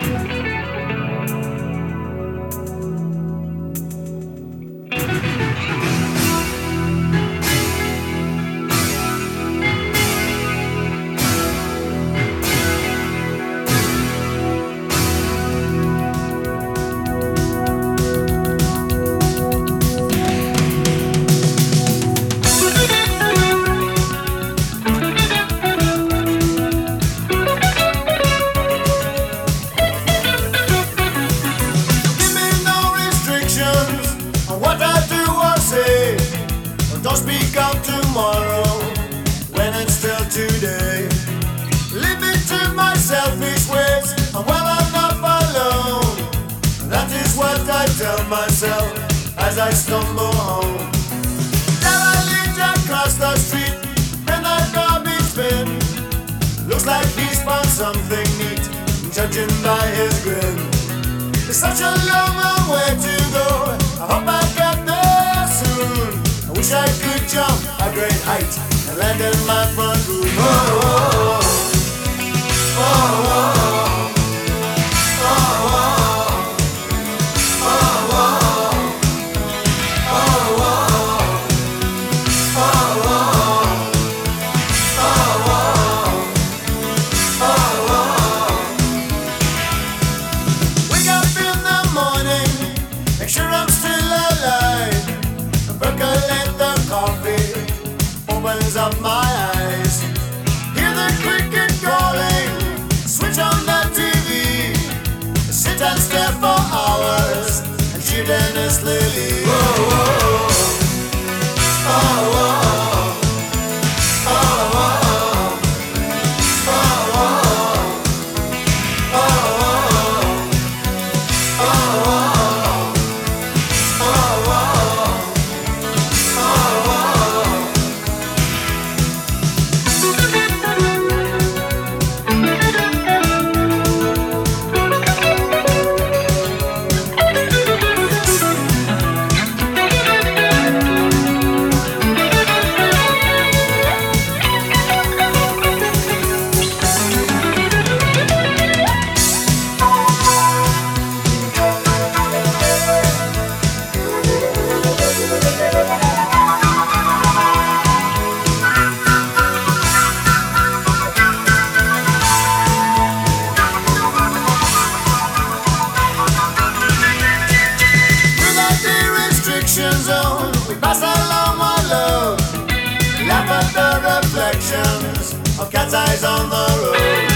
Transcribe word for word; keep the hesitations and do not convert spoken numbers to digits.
Don't speak out tomorrow when it's still today. Leave me to my selfish ways, and well, I'm not alone. That is what I tell myself as I stumble home. Then I lead across the street, and I garbage bin. Looks like he's found something neat, judging by his grin. It's such a long, long way to go. I hope I get there soon. I wish I could jump a great height and land in my front room. Oh, oh, oh, oh, oh, oh, oh. Wake up in the morning, make sure I'm still alive. Percolate the coffee, opens up my eyes. Hear the cricket calling, switch on the T V. Sit and stare for hours and shoot endlessly. Whoa, whoa, oh, oh, oh. Zone, we pass along our love, laugh at the reflections of cat's eyes on the road.